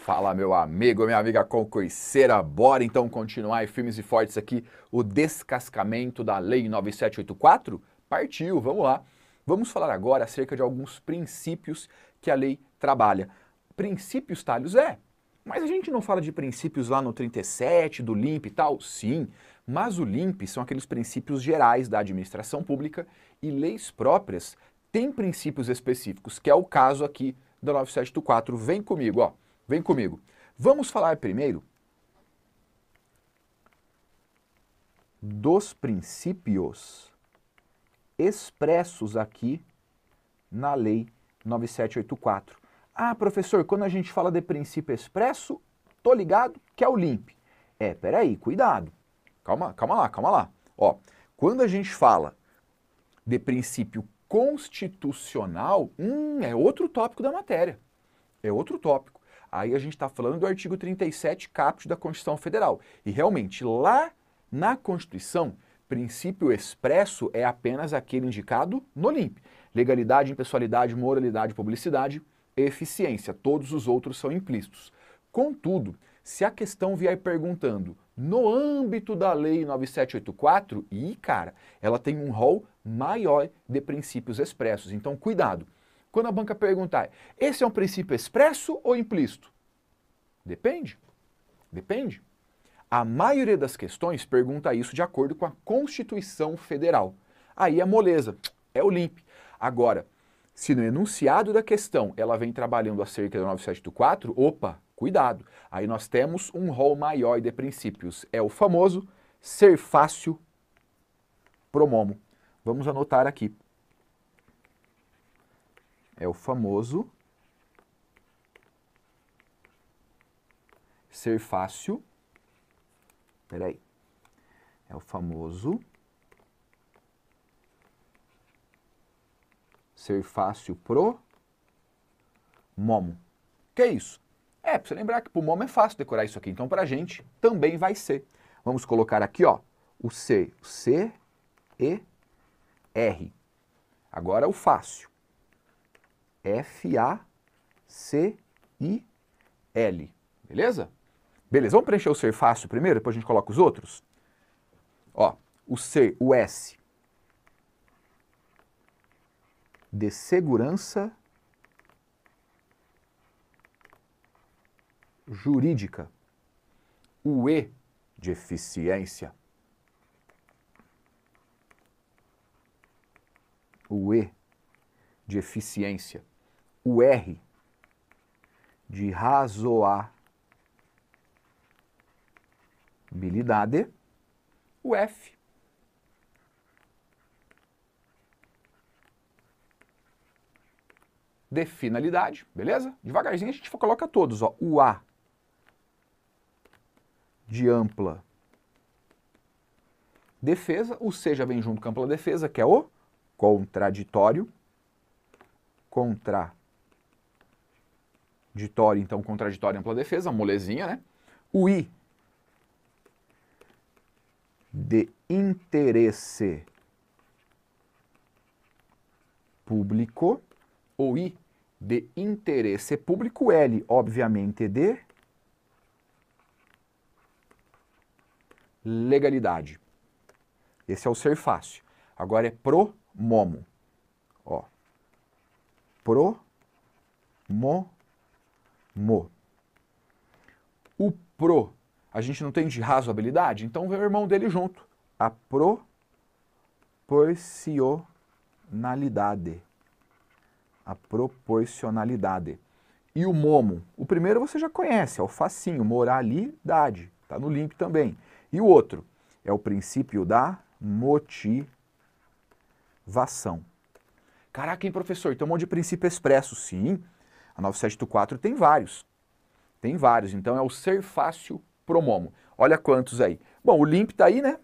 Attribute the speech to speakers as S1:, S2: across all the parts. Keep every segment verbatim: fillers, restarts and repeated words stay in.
S1: Fala, meu amigo, minha amiga concurseira, bora então continuar firmes e fortes aqui o descascamento da Lei nove sete oito quatro? Partiu, vamos lá. Vamos falar agora acerca de alguns princípios que a lei trabalha. Princípios, Thales, é, mas a gente não fala de princípios lá no trinta e sete, do limp e tal? Sim, mas o limp são aqueles princípios gerais da administração pública e leis próprias têm princípios específicos, que é o caso aqui da nove sete oito quatro. Vem comigo, ó. Vem comigo. Vamos falar primeiro dos princípios expressos aqui na Lei nove sete oito quatro. Ah, professor, quando a gente fala de princípio expresso, tô ligado que é o limp. É, peraí, cuidado. Calma, calma lá, calma lá. Ó, quando a gente fala de princípio constitucional, hum, é outro tópico da matéria. É outro tópico. Aí a gente está falando do artigo trinta e sete caput da Constituição Federal. E realmente, lá na Constituição, princípio expresso é apenas aquele indicado no limp. Legalidade, impessoalidade, moralidade, publicidade, eficiência. Todos os outros são implícitos. Contudo, se a questão vier perguntando no âmbito da Lei nove sete oito quatro, e cara, ela tem um rol maior de princípios expressos. Então, cuidado. Quando a banca perguntar, esse é um princípio expresso ou implícito? Depende. Depende. A maioria das questões pergunta isso de acordo com a Constituição Federal. Aí é moleza, é o limp. Agora, se no enunciado da questão ela vem trabalhando acerca da nove sete oito quatro, opa, cuidado. Aí nós temos um rol maior de princípios. É o famoso ser fácil promomo. Vamos anotar aqui. É o famoso ser fácil, peraí, é o famoso ser fácil pro momo. Que é isso? É, pra você lembrar que pro momo é fácil decorar isso aqui, então pra gente também vai ser. Vamos colocar aqui, ó, o C, o C, E, R. Agora o fácil. F A C I L. Beleza? Beleza, vamos preencher o ser fácil primeiro, depois a gente coloca os outros? Ó, o C, o S. De segurança jurídica. O E de eficiência. O E de eficiência. O R de razoabilidade, o F de finalidade, beleza? Devagarzinho a gente coloca todos, ó. O A de ampla defesa, o C já vem junto com a ampla defesa, que é o contraditório. Contraditório, então, contraditório e ampla defesa, molezinha, né? O I de interesse público, o I de interesse público, L, obviamente, de legalidade. Esse é o ser fácil. Agora é pro momo. Ó. Pro mo mo. O pro, a gente não tem de razoabilidade, então vem o irmão dele junto. A proporcionalidade. A proporcionalidade. E o momo, o primeiro você já conhece, é o facinho, moralidade, tá no limp também. E o outro é o princípio da motivação. Caraca, hein, professor, tem um monte de princípio expresso. Sim, a nove sete oito quatro tem vários. Tem vários, então é o ser fácil pro momo. Olha quantos aí. Bom, o limp tá aí, né?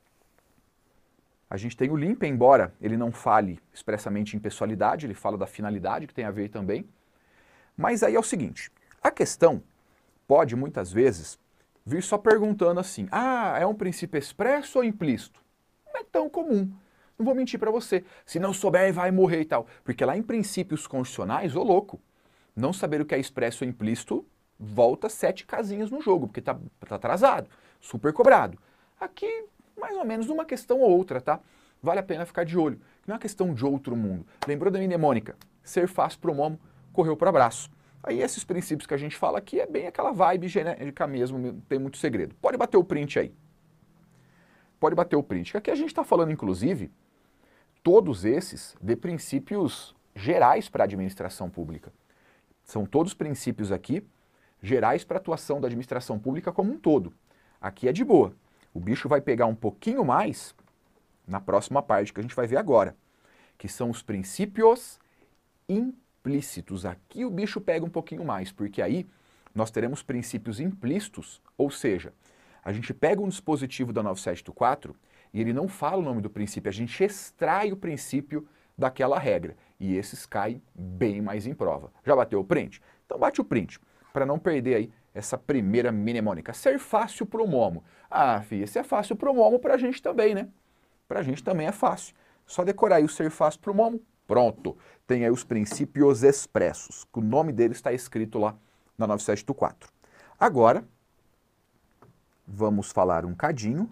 S1: A gente tem o limp, embora ele não fale expressamente em pessoalidade, ele fala da finalidade, que tem a ver também. Mas aí é o seguinte, a questão pode, muitas vezes, vir só perguntando assim, ah, é um princípio expresso ou implícito? Não é tão comum. Não vou mentir para você. Se não souber, vai morrer e tal. Porque lá em princípios constitucionais, ô louco, não saber o que é expresso ou implícito volta sete casinhas no jogo, porque tá, tá atrasado, super cobrado. Aqui, mais ou menos uma questão ou outra, tá? Vale a pena ficar de olho. Não é uma questão de outro mundo. Lembrou da mnemônica? Ser fácil pro momo, correu pro abraço. Aí esses princípios que a gente fala aqui é bem aquela vibe genérica mesmo, não tem muito segredo. Pode bater o print aí. Pode bater o print. Aqui a gente está falando, inclusive, todos esses de princípios gerais para a administração pública. São todos princípios aqui gerais para a atuação da administração pública como um todo. Aqui é de boa. O bicho vai pegar um pouquinho mais na próxima parte que a gente vai ver agora, que são os princípios implícitos. Aqui o bicho pega um pouquinho mais, porque aí nós teremos princípios implícitos, ou seja, a gente pega um dispositivo da nove sete oito quatro e ele não fala o nome do princípio, a gente extrai o princípio daquela regra, e esses caem bem mais em prova. Já bateu o print? Então bate o print, para não perder aí essa primeira mnemônica. Ser fácil pro momo. Ah, filha, se é fácil pro momo, pra gente também, né? Pra gente também é fácil. Só decorar aí o ser fácil pro momo, pronto. Tem aí os princípios expressos, que o nome deles está escrito lá na nove sete oito quatro. Agora, vamos falar um cadinho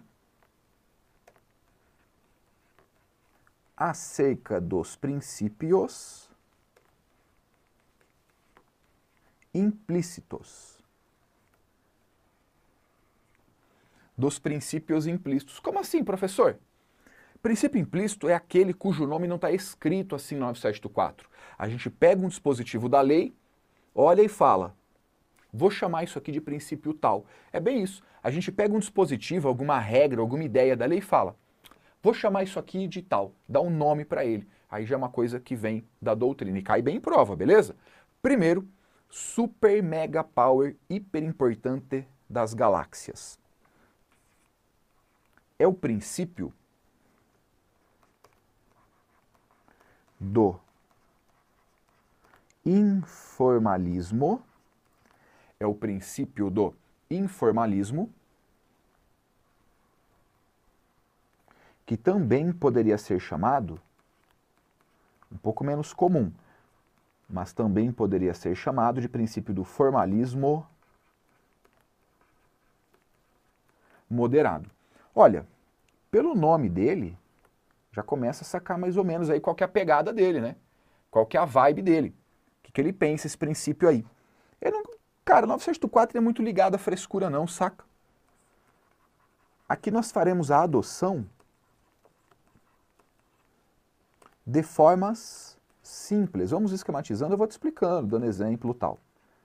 S1: acerca dos princípios implícitos. Dos princípios implícitos. Como assim, professor? Princípio implícito é aquele cujo nome não está escrito assim no nove sete oito quatro. A gente pega um dispositivo da lei, olha e fala, vou chamar isso aqui de princípio tal. É bem isso. A gente pega um dispositivo, alguma regra, alguma ideia da lei e fala, vou chamar isso aqui de tal, dá um nome para ele. Aí já é uma coisa que vem da doutrina e cai bem em prova, beleza? Primeiro, super mega power hiper importante das galáxias. É o princípio do informalismo, é o princípio do informalismo, que também poderia ser chamado, um pouco menos comum, mas também poderia ser chamado de princípio do formalismo moderado. Olha, pelo nome dele, já começa a sacar mais ou menos aí qual que é a pegada dele, né? Qual que é a vibe dele. O que, que ele pensa, esse princípio aí. Ele não, cara, o nove sete oito quatro é muito ligado à frescura não, saca? Aqui nós faremos a adoção de formas simples. Vamos esquematizando, eu vou te explicando, dando exemplo e tal.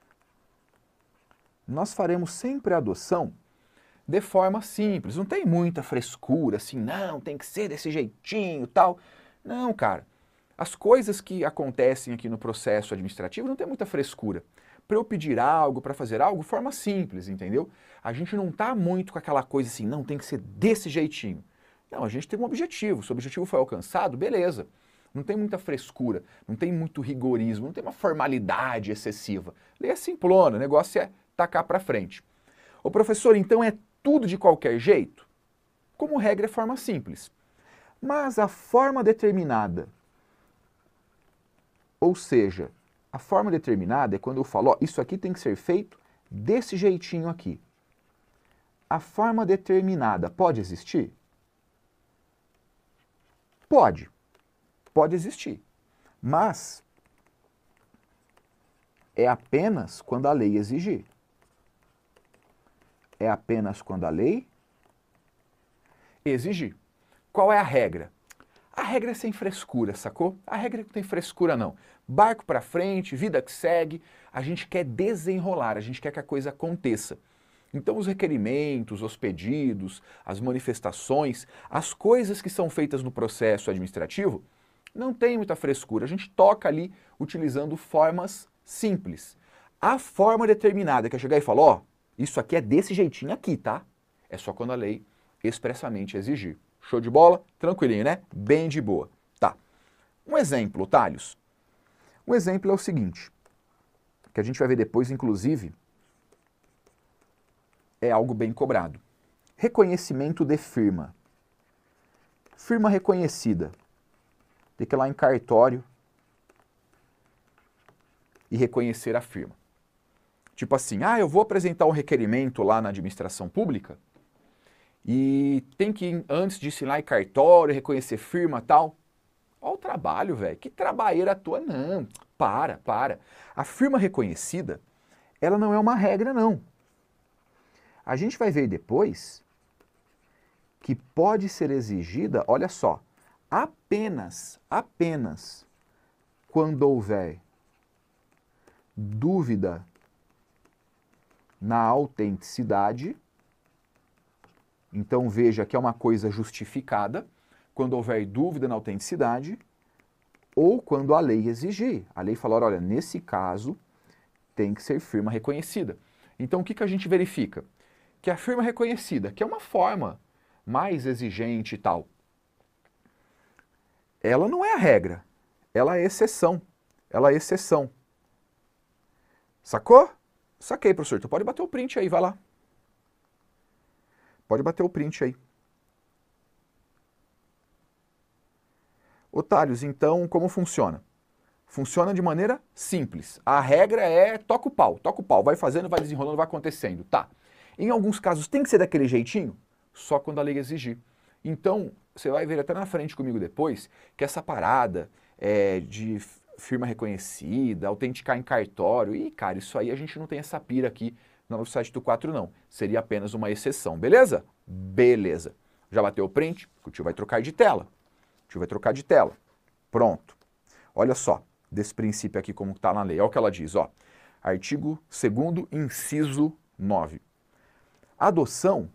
S1: Nós faremos sempre a adoção de forma simples, não tem muita frescura, assim, não, tem que ser desse jeitinho e tal. Não, cara, as coisas que acontecem aqui no processo administrativo não tem muita frescura. Para eu pedir algo, para fazer algo, forma simples, entendeu? A gente não tá muito com aquela coisa assim, não, tem que ser desse jeitinho. Não, a gente tem um objetivo, se o objetivo foi alcançado, beleza. Não tem muita frescura, não tem muito rigorismo, não tem uma formalidade excessiva. Lê é simplona, o negócio é tacar para frente. Ô professor, então é tudo de qualquer jeito? Como regra é forma simples. Mas a forma determinada, ou seja, a forma determinada é quando eu falo, ó, isso aqui tem que ser feito desse jeitinho aqui. A forma determinada pode existir? Pode. Pode existir. Mas é apenas quando a lei exigir. É apenas quando a lei exigir. Qual é a regra? A regra é sem frescura, sacou? A regra não tem frescura não. Barco para frente, vida que segue, a gente quer desenrolar, a gente quer que a coisa aconteça. Então os requerimentos, os pedidos, as manifestações, as coisas que são feitas no processo administrativo, não tem muita frescura. A gente toca ali utilizando formas simples. A forma determinada que é chegar e falar, ó, isso aqui é desse jeitinho aqui, tá? É só quando a lei expressamente exigir. Show de bola? Tranquilinho, né? Bem de boa. Tá. Um exemplo, Thales. Um exemplo é o seguinte, que a gente vai ver depois, inclusive, é algo bem cobrado. Reconhecimento de firma. Firma reconhecida. Tem que ir lá em cartório e reconhecer a firma. Tipo assim, ah, eu vou apresentar um requerimento lá na administração pública e tem que, antes de assinar em cartório, reconhecer firma e tal. Olha o trabalho, velho. Que trabalheira tua, não. Para, para. A firma reconhecida, ela não é uma regra, não. A gente vai ver depois que pode ser exigida, olha só, apenas, apenas quando houver dúvida na autenticidade. Então veja que é uma coisa justificada, quando houver dúvida na autenticidade, ou quando a lei exigir. A lei falar, olha, nesse caso tem que ser firma reconhecida. Então o que, que a gente verifica? Que a firma reconhecida, que é uma forma mais exigente e tal, ela não é a regra, ela é exceção. Ela é exceção. Sacou? Saquei, professor. Tu pode bater o print aí, vai lá. Pode bater o print aí. Otários, então, como funciona? Funciona de maneira simples. A regra é toca o pau, toca o pau, vai fazendo, vai desenrolando, vai acontecendo. Tá. Em alguns casos tem que ser daquele jeitinho, só quando a lei exigir. Então, você vai ver até na frente comigo depois que essa parada é, de firma reconhecida, autenticar em cartório, e cara, isso aí a gente não tem essa pira aqui no novo site do quatro não. Seria apenas uma exceção, beleza? Beleza. Já bateu o print? O tio vai trocar de tela. O tio vai trocar de tela. Pronto. Olha só, desse princípio aqui como está na lei. Olha o que ela diz, ó. Artigo segundo, inciso nove. Adoção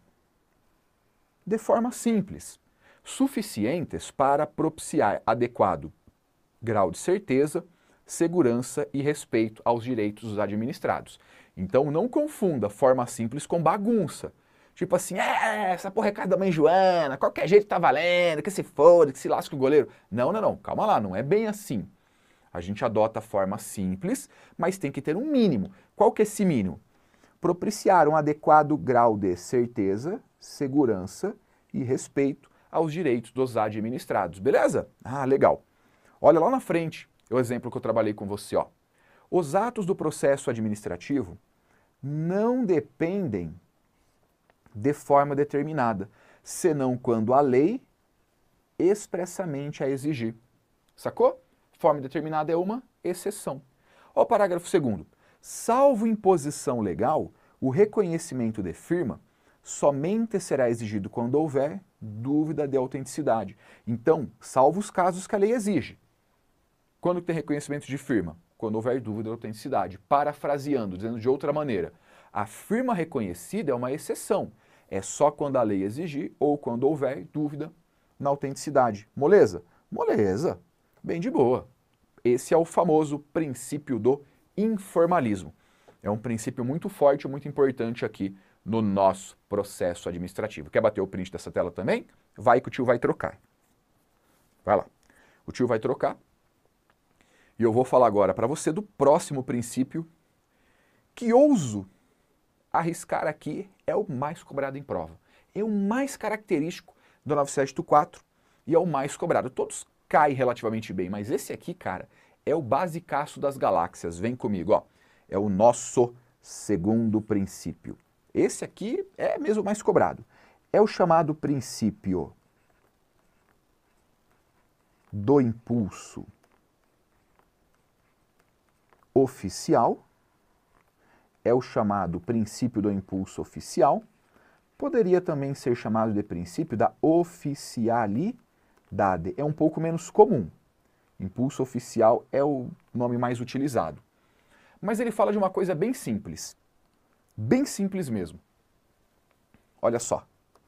S1: de forma simples, suficientes para propiciar adequado grau de certeza, segurança e respeito aos direitos dos administrados. Então não confunda forma simples com bagunça. Tipo assim, é, essa porra é casa da mãe Joana, qualquer jeito tá valendo, que se foda, que se lasque o goleiro. Não, não, não, calma lá, não é bem assim. A gente adota a forma simples, mas tem que ter um mínimo. Qual que é esse mínimo? Propiciar um adequado grau de certeza, segurança e respeito aos direitos dos administrados. Beleza? Ah, legal. Olha lá na frente, o exemplo que eu trabalhei com você, ó. Os atos do processo administrativo não dependem de forma determinada, senão quando a lei expressamente a exigir. Sacou? Forma determinada é uma exceção. Ó o parágrafo segundo. Salvo imposição legal, o reconhecimento de firma somente será exigido quando houver dúvida de autenticidade. Então, salvo os casos que a lei exige. Quando tem reconhecimento de firma? Quando houver dúvida de autenticidade. Parafraseando, dizendo de outra maneira, a firma reconhecida é uma exceção. É só quando a lei exigir ou quando houver dúvida na autenticidade. Moleza? Moleza. Bem de boa. Esse é o famoso princípio do informalismo. É um princípio muito forte e muito importante aqui no nosso processo administrativo. Quer bater o print dessa tela também? Vai que o tio vai trocar. Vai lá. O tio vai trocar. E eu vou falar agora para você do próximo princípio que ouso arriscar aqui é o mais cobrado em prova. É o mais característico do nove sete quatro e é o mais cobrado. Todos caem relativamente bem, mas esse aqui, cara, é o basicaço das galáxias. Vem comigo, ó. É o nosso segundo princípio. Esse aqui é mesmo o mais cobrado. É o chamado princípio do impulso oficial, é o chamado princípio do impulso oficial, poderia também ser chamado de princípio da oficialidade, é um pouco menos comum. Impulso oficial é o nome mais utilizado. Mas ele fala de uma coisa bem simples, bem simples mesmo. Olha só.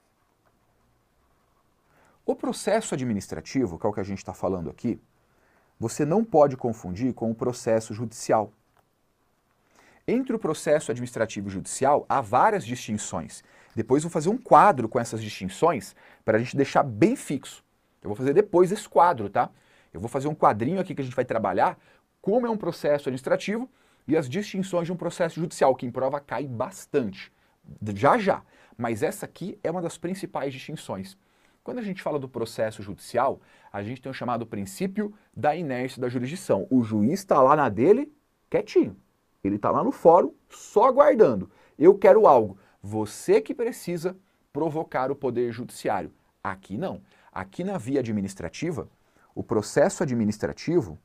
S1: O processo administrativo, que é o que a gente está falando aqui, você não pode confundir com o processo judicial. Entre o processo administrativo e judicial, há várias distinções. Depois eu vou fazer um quadro com essas distinções para a gente deixar bem fixo. Eu vou fazer depois esse quadro, tá? Eu vou fazer um quadrinho aqui que a gente vai trabalhar como é um processo administrativo e as distinções de um processo judicial, que em prova cai bastante. Já, já. Mas essa aqui é uma das principais distinções. Quando a gente fala do processo judicial, a gente tem o chamado princípio da inércia da jurisdição. O juiz está lá na dele, quietinho. Ele está lá no fórum, só aguardando. Eu quero algo. Você que precisa provocar o Poder Judiciário. Aqui não. Aqui na via administrativa, o processo administrativo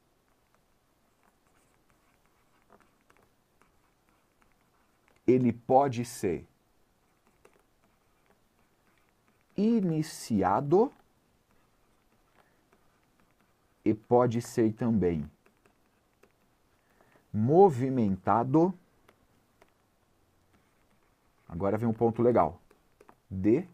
S1: ele pode ser iniciado e pode ser também movimentado. Agora vem um ponto legal. De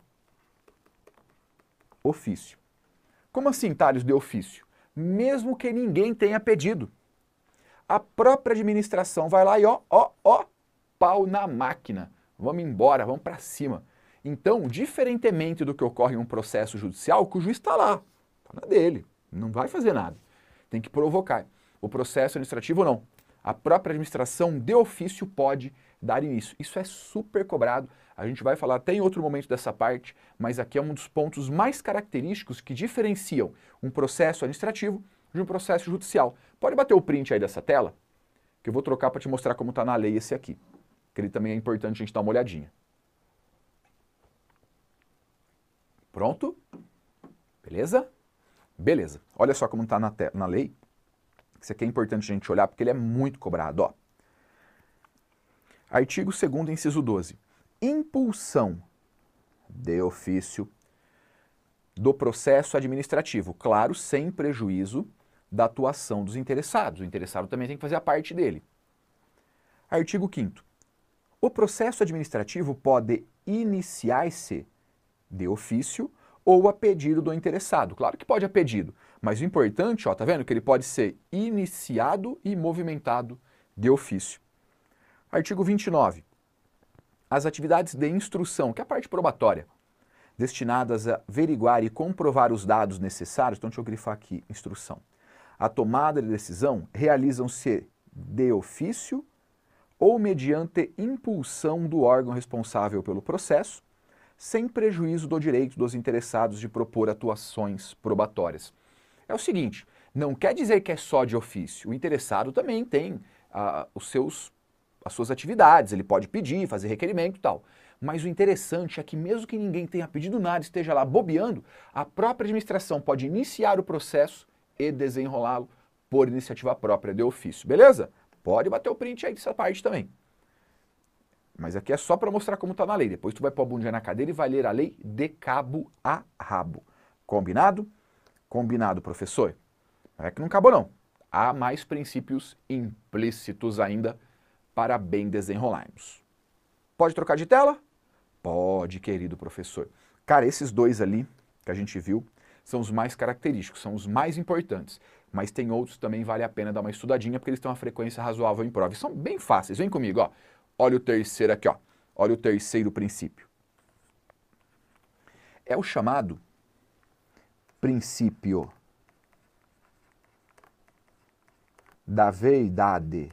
S1: ofício. Como assim, Thales, de ofício? Mesmo que ninguém tenha pedido. A própria administração vai lá e ó, ó, ó, pau na máquina. Vamos embora, vamos para cima. Então, diferentemente do que ocorre em um processo judicial, que o juiz está lá, está na dele, não vai fazer nada. Tem que provocar. O processo administrativo não. A própria administração de ofício pode dar início. Isso é super cobrado. A gente vai falar até em outro momento dessa parte, mas aqui é um dos pontos mais característicos que diferenciam um processo administrativo de um processo judicial. Pode bater o print aí dessa tela, que eu vou trocar para te mostrar como está na lei esse aqui. Que ele também é importante a gente dar uma olhadinha. Pronto? Beleza? Beleza. Olha só como está na, na lei. Isso aqui é importante a gente olhar porque ele é muito cobrado. Ó. Artigo segundo, inciso doze. Impulsão de ofício do processo administrativo. Claro, sem prejuízo da atuação dos interessados. O interessado também tem que fazer a parte dele. Artigo quinto. O processo administrativo pode iniciar-se de ofício ou a pedido do interessado. Claro que pode a pedido, mas o importante, ó, tá vendo que ele pode ser iniciado e movimentado de ofício. Artigo vinte e nove. As atividades de instrução, que é a parte probatória, destinadas a averiguar e comprovar os dados necessários, então deixa eu grifar aqui, instrução. A tomada de decisão realizam-se de ofício ou mediante impulsão do órgão responsável pelo processo, sem prejuízo do direito dos interessados de propor atuações probatórias. É o seguinte, não quer dizer que é só de ofício, o interessado também tem ah, os seus, as suas atividades, ele pode pedir, fazer requerimento e tal. Mas o interessante é que mesmo que ninguém tenha pedido nada, esteja lá bobeando, a própria administração pode iniciar o processo e desenrolá-lo por iniciativa própria de ofício, beleza? Pode bater o print aí dessa parte também. Mas aqui é só para mostrar como está na lei. Depois tu vai pôr a bundinha na cadeira e vai ler a lei de cabo a rabo. Combinado? Combinado, professor? Não é que não acabou não. Há mais princípios implícitos ainda para bem desenrolarmos. Pode trocar de tela? Pode, querido professor. Cara, esses dois ali que a gente viu são os mais característicos, são os mais importantes. Mas tem outros que também vale a pena dar uma estudadinha porque eles têm uma frequência razoável em prova. E são bem fáceis. Vem comigo, ó. Olha o terceiro aqui, ó. Olha o terceiro princípio. É o chamado princípio da verdade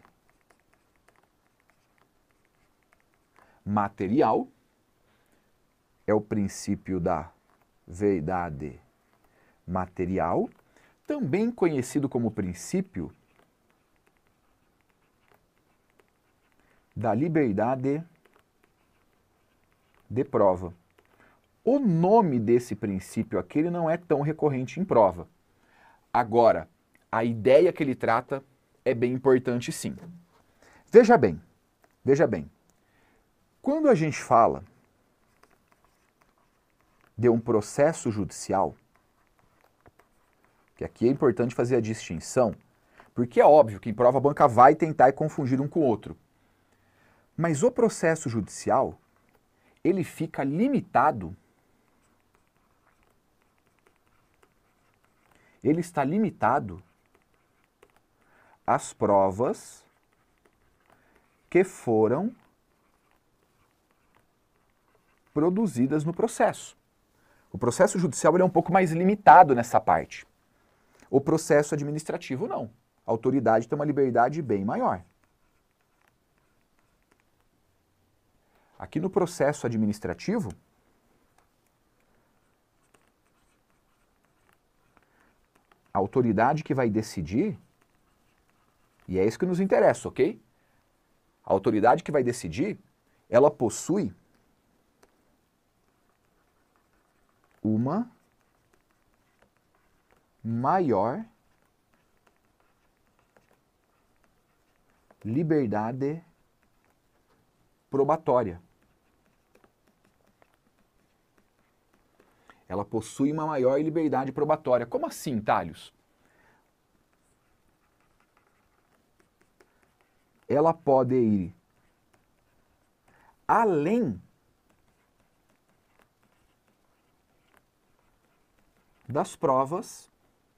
S1: material. É o princípio da verdade material, também conhecido como princípio da liberdade de prova. O nome desse princípio aqui ele não é tão recorrente em prova. Agora, a ideia que ele trata é bem importante sim. Veja bem, veja bem. Quando a gente fala de um processo judicial, que aqui é importante fazer a distinção, porque é óbvio que em prova a banca vai tentar confundir um com o outro. Mas o processo judicial, ele fica limitado, ele está limitado às provas que foram produzidas no processo. O processo judicial ele é um pouco mais limitado nessa parte. O processo administrativo não. A autoridade tem uma liberdade bem maior. Aqui no processo administrativo, a autoridade que vai decidir, e é isso que nos interessa, ok? A autoridade que vai decidir, ela possui uma maior liberdade probatória. Ela possui uma maior liberdade probatória. Como assim, Thales? Ela pode ir além das provas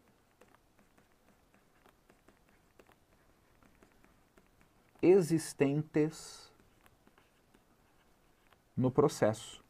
S1: existentes no processo.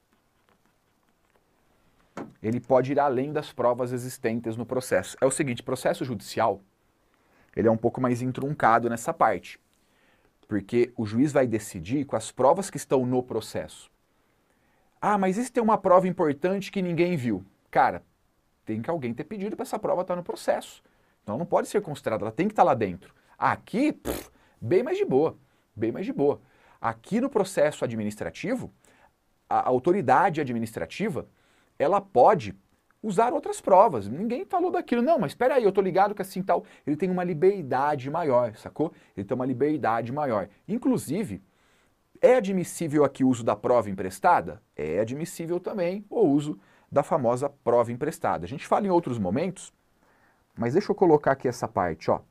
S1: Ele pode ir além das provas existentes no processo. É o seguinte, processo judicial, ele é um pouco mais entroncado nessa parte, porque o juiz vai decidir com as provas que estão no processo. Ah, mas e se tem uma prova importante que ninguém viu? Cara, tem que alguém ter pedido para essa prova estar no processo. Então não pode ser considerada, ela tem que estar lá dentro. Aqui, pff, bem mais de boa, bem mais de boa. Aqui no processo administrativo, a autoridade administrativa, ela pode usar outras provas. Ninguém falou daquilo. Não, mas espera aí, eu tô ligado que assim tal. Ele tem uma liberdade maior, sacou? Ele tem uma liberdade maior. Inclusive, é admissível aqui o uso da prova emprestada? É admissível também o uso da famosa prova emprestada. A gente fala em outros momentos, mas deixa eu colocar aqui essa parte, ó.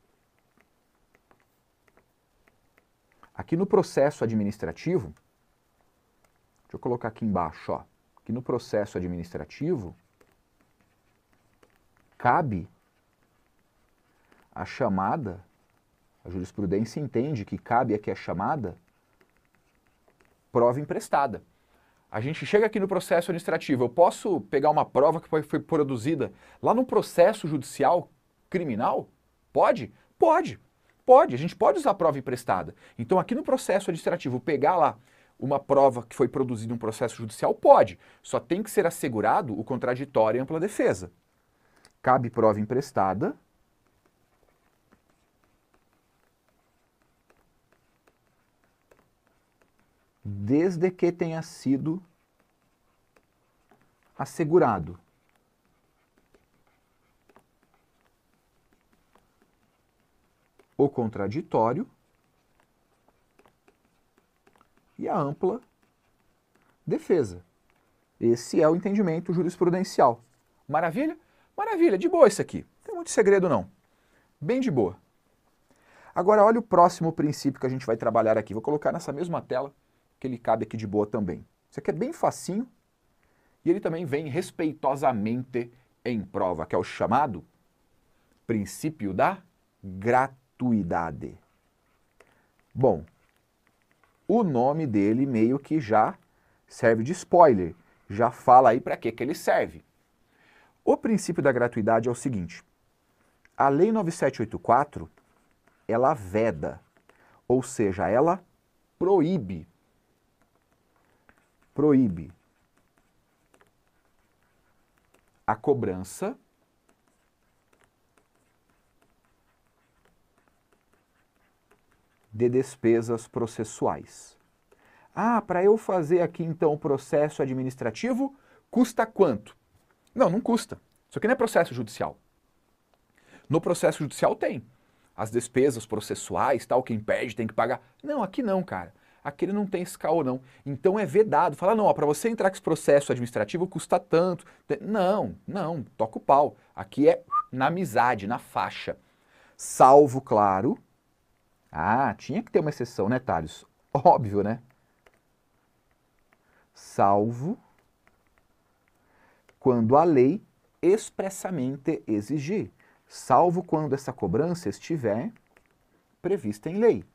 S1: Aqui no processo administrativo, deixa eu colocar aqui embaixo, ó. Aqui no processo administrativo, cabe a chamada, a jurisprudência entende que cabe aqui a chamada prova emprestada. A gente chega aqui no processo administrativo, eu posso pegar uma prova que foi produzida lá no processo judicial criminal? Pode? Pode. Pode, a gente pode usar prova emprestada. Então aqui no processo administrativo, pegar lá uma prova que foi produzida em um processo judicial, pode. Só tem que ser assegurado o contraditório e ampla defesa. Cabe prova emprestada desde que tenha sido assegurado o contraditório e a ampla defesa. Esse é o entendimento jurisprudencial. Maravilha? Maravilha, de boa isso aqui. Não tem muito segredo não. Bem de boa. Agora olha o próximo princípio que a gente vai trabalhar aqui. Vou colocar nessa mesma tela, que ele cabe aqui de boa também. Isso aqui é bem facinho e ele também vem respeitosamente em prova, que é o chamado princípio da gratuidade. Bom, o nome dele meio que já serve de spoiler, já fala aí para que que ele serve. O princípio da gratuidade é o seguinte, a Lei nove mil setecentos e oitenta e quatro, ela veda, ou seja, ela proíbe, proíbe a cobrança de despesas processuais. Ah, para eu fazer aqui então o processo administrativo, custa quanto? Não, não custa. Isso aqui não é processo judicial. No processo judicial tem as despesas processuais, tal, quem perde tem que pagar. Não, aqui não, cara. Aqui ele não tem esse caô, não. Então é vedado. Fala, não, para você entrar com esse processo administrativo custa tanto. Não, não, toca o pau. Aqui é na amizade, na faixa. Salvo, claro. Ah, tinha que ter uma exceção, né, Thales? Óbvio, né? Salvo quando a lei expressamente exigir. Salvo quando essa cobrança estiver prevista em lei.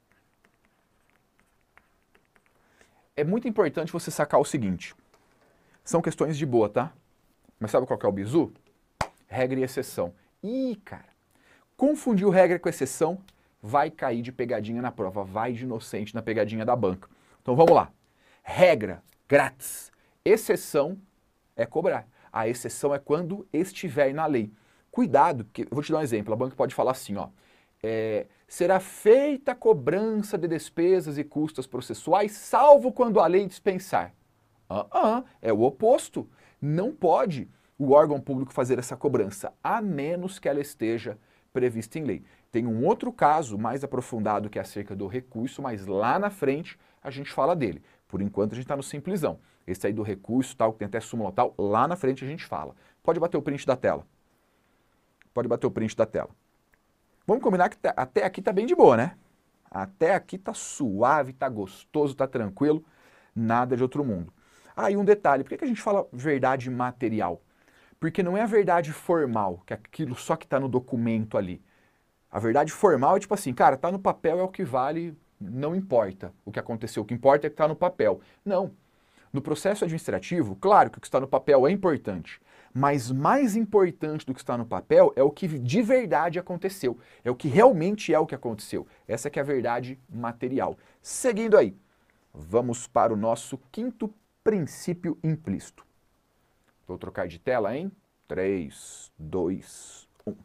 S1: É muito importante você sacar o seguinte. São questões de boa, tá? Mas sabe qual que é o bizu? Regra e exceção. Ih, cara, confundiu regra com exceção, vai cair de pegadinha na prova, vai de inocente na pegadinha da banca. Então vamos lá. Regra, grátis. Exceção é cobrar. A exceção é quando estiver na lei. Cuidado, que eu vou te dar um exemplo. A banca pode falar assim, ó. É, será feita a cobrança de despesas e custas processuais, salvo quando a lei dispensar. Ah, ah, é o oposto. Não pode o órgão público fazer essa cobrança, a menos que ela esteja prevista em lei. Tem um outro caso mais aprofundado que é acerca do recurso, mas lá na frente a gente fala dele. Por enquanto a gente está no simplesão. Esse aí do recurso, tal, que tem até súmula tal, lá na frente a gente fala. Pode bater o print da tela. Pode bater o print da tela. Vamos combinar que tá, até aqui tá bem de boa, né? Até aqui tá suave, tá gostoso, tá tranquilo, nada de outro mundo. Ah, e um detalhe, por que a gente fala verdade material? Porque não é a verdade formal, que é aquilo só que está no documento ali. A verdade formal é tipo assim, cara, tá no papel é o que vale, não importa o que aconteceu, o que importa é que tá no papel. Não. No processo administrativo, claro que o que está no papel é importante, mas mais importante do que está no papel é o que de verdade aconteceu, é o que realmente é o que aconteceu. Essa que é a verdade material. Seguindo aí, vamos para o nosso quinto princípio implícito. Vou trocar de tela em três, dois, um.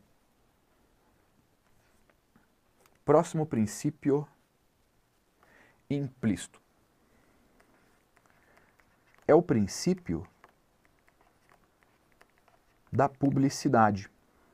S1: Próximo princípio implícito é o princípio da publicidade.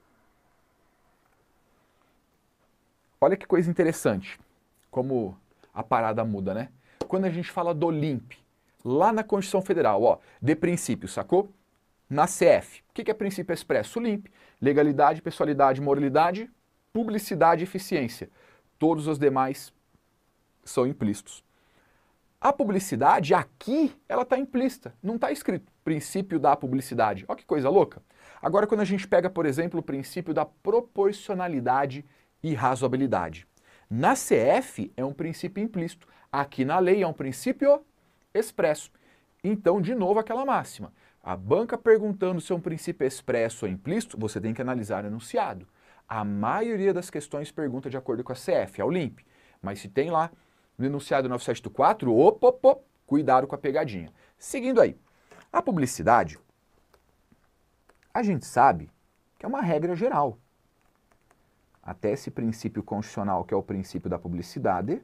S1: Olha que coisa interessante, como a parada muda, né? Quando a gente fala do limp, lá na Constituição Federal, ó, de princípio, sacou? Na C F, o que é princípio expresso? Limp, legalidade, pessoalidade, moralidade, publicidade e eficiência. Todos os demais são implícitos. A publicidade, aqui, ela está implícita, não está escrito princípio da publicidade. Olha que coisa louca. Agora, quando a gente pega, por exemplo, o princípio da proporcionalidade e razoabilidade. Na C F é um princípio implícito, aqui na lei é um princípio expresso. Então, de novo, aquela máxima. A banca perguntando se é um princípio expresso ou implícito, você tem que analisar o enunciado. A maioria das questões pergunta de acordo com a C F, é o limp. Mas se tem lá no enunciado nove sete quatro, opa, opa, cuidado com a pegadinha. Seguindo aí, a publicidade, a gente sabe que é uma regra geral. Até esse princípio constitucional, que é o princípio da publicidade,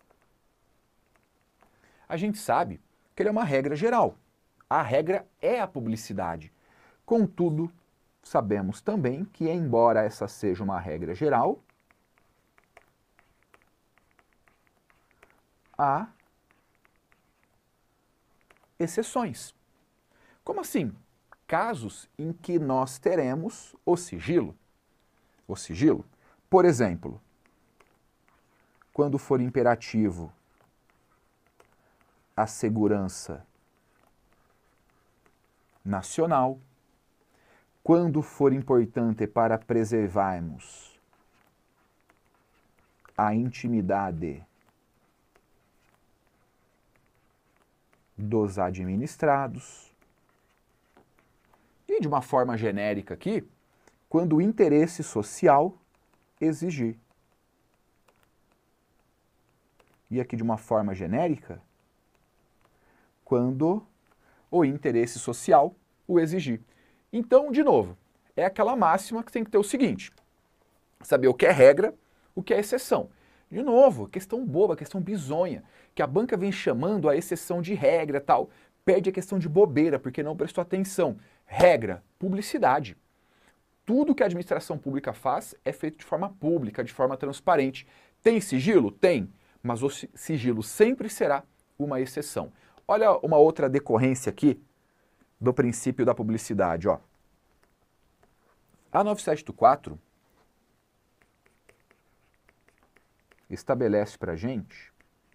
S1: a gente sabe que ele é uma regra geral. A regra é a publicidade. Contudo, sabemos também que, embora essa seja uma regra geral, há exceções. Como assim? Casos em que nós teremos o sigilo. O sigilo, por exemplo, quando for imperativo a segurança nacional, quando for importante para preservarmos a intimidade dos administrados, e de uma forma genérica aqui, quando o interesse social exigir. E aqui de uma forma genérica, quando o interesse social o exigir. Então, de novo, é aquela máxima que tem que ter o seguinte, saber o que é regra, o que é exceção. De novo, questão boba, questão bizonha, que a banca vem chamando a exceção de regra tal, perde a questão de bobeira, porque não prestou atenção. Regra, publicidade. Tudo que a administração pública faz é feito de forma pública, de forma transparente. Tem sigilo? Tem, mas o sigilo sempre será uma exceção. Olha uma outra decorrência aqui do princípio da publicidade, ó. A nove sete quatro estabelece para a gente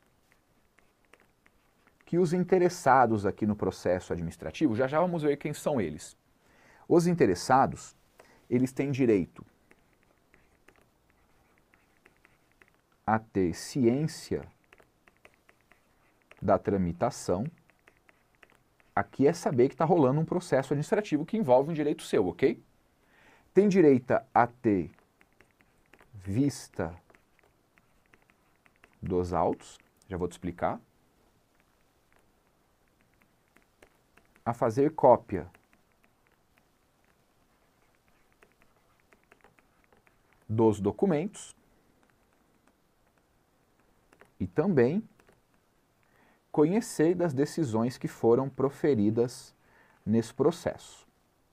S1: que os interessados aqui no processo administrativo, já já vamos ver quem são eles. Os interessados, eles têm direito a ter ciência da tramitação. Aqui é saber que está rolando um processo administrativo que envolve um direito seu, ok? Tem direito a ter vista dos autos, já vou te explicar. A fazer cópia dos documentos E também conhecer das decisões que foram proferidas nesse processo.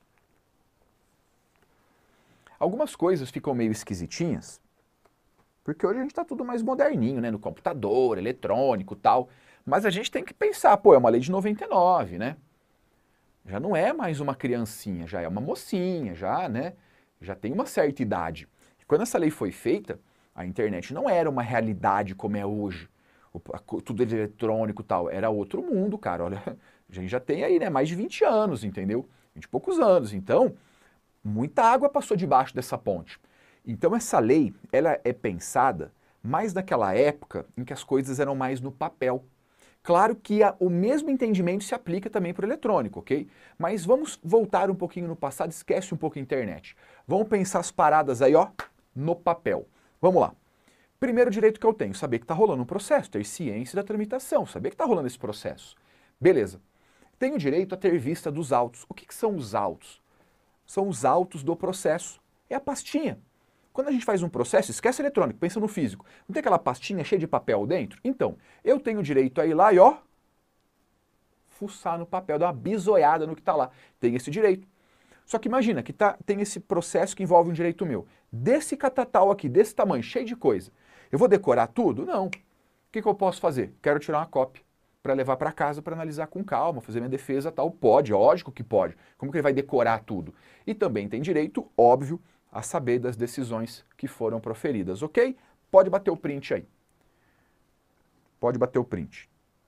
S1: Algumas coisas ficam meio esquisitinhas, porque hoje a gente está tudo mais moderninho, né? No computador, eletrônico e tal. Mas a gente tem que pensar, pô, é uma lei de noventa e nove, né? Já não é mais uma criancinha, já é uma mocinha, já, né? Já tem uma certa idade. E quando essa lei foi feita, a internet não era uma realidade como é hoje. O, a, tudo eletrônico e tal. Era outro mundo, cara. Olha, a gente já tem aí, né? Mais de vinte anos, entendeu? vinte e poucos anos. Então, muita água passou debaixo dessa ponte. Então essa lei, ela é pensada mais naquela época em que as coisas eram mais no papel. Claro que a, o mesmo entendimento se aplica também para o eletrônico, ok? Mas vamos voltar um pouquinho no passado, esquece um pouco a internet. Vamos pensar as paradas aí, ó, no papel. Vamos lá. Primeiro direito que eu tenho, saber que está rolando um processo, ter ciência da tramitação, saber que está rolando esse processo. Beleza. Tenho direito a ter vista dos autos. O que, que são os autos? São os autos do processo. É a pastinha. Quando a gente faz um processo, esquece eletrônico, pensa no físico. Não tem aquela pastinha cheia de papel dentro? Então, eu tenho direito a ir lá e, ó, fuçar no papel, dar uma bisoiada no que está lá. Tem esse direito. Só que imagina que tá, tem esse processo que envolve um direito meu. Desse catatal aqui, desse tamanho, cheio de coisa. Eu vou decorar tudo? Não. O que, que eu posso fazer? Quero tirar uma cópia para levar para casa para analisar com calma, fazer minha defesa tal. Pode, lógico que pode. Como que ele vai decorar tudo? E também tem direito, óbvio, a saber das decisões que foram proferidas, ok? Pode bater o print aí. Pode bater o print.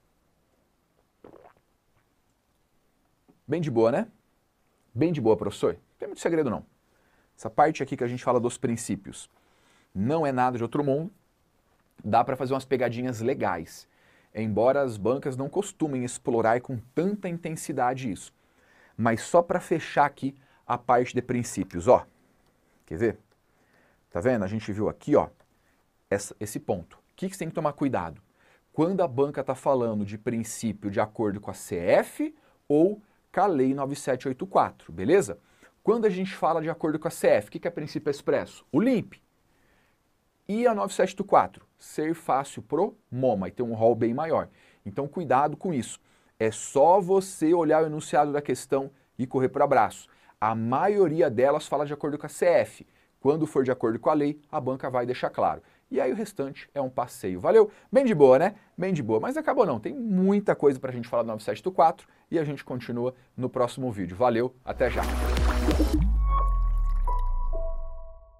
S1: Bem de boa, né? Bem de boa, professor. Não tem muito segredo, não. Essa parte aqui que a gente fala dos princípios não é nada de outro mundo. Dá para fazer umas pegadinhas legais, embora as bancas não costumem explorar com tanta intensidade isso. Mas só para fechar aqui a parte de princípios, ó. Quer ver? Tá vendo? A gente viu aqui, ó, essa, esse ponto. O que, que você tem que tomar cuidado? Quando a banca está falando de princípio de acordo com a C F ou com a Lei nove sete oito quatro, beleza? Quando a gente fala de acordo com a C F, o que, que é princípio expresso? O limp. E a nove sete oito quatro? Ser fácil pro MoMA, e tem um rol bem maior. Então, cuidado com isso. É só você olhar o enunciado da questão e correr para o abraço. A maioria delas fala de acordo com a C F. Quando for de acordo com a lei, a banca vai deixar claro. E aí o restante é um passeio. Valeu? Bem de boa, né? Bem de boa. Mas acabou não. Tem muita coisa para a gente falar do nove sete oito quatro e a gente continua no próximo vídeo. Valeu, até já!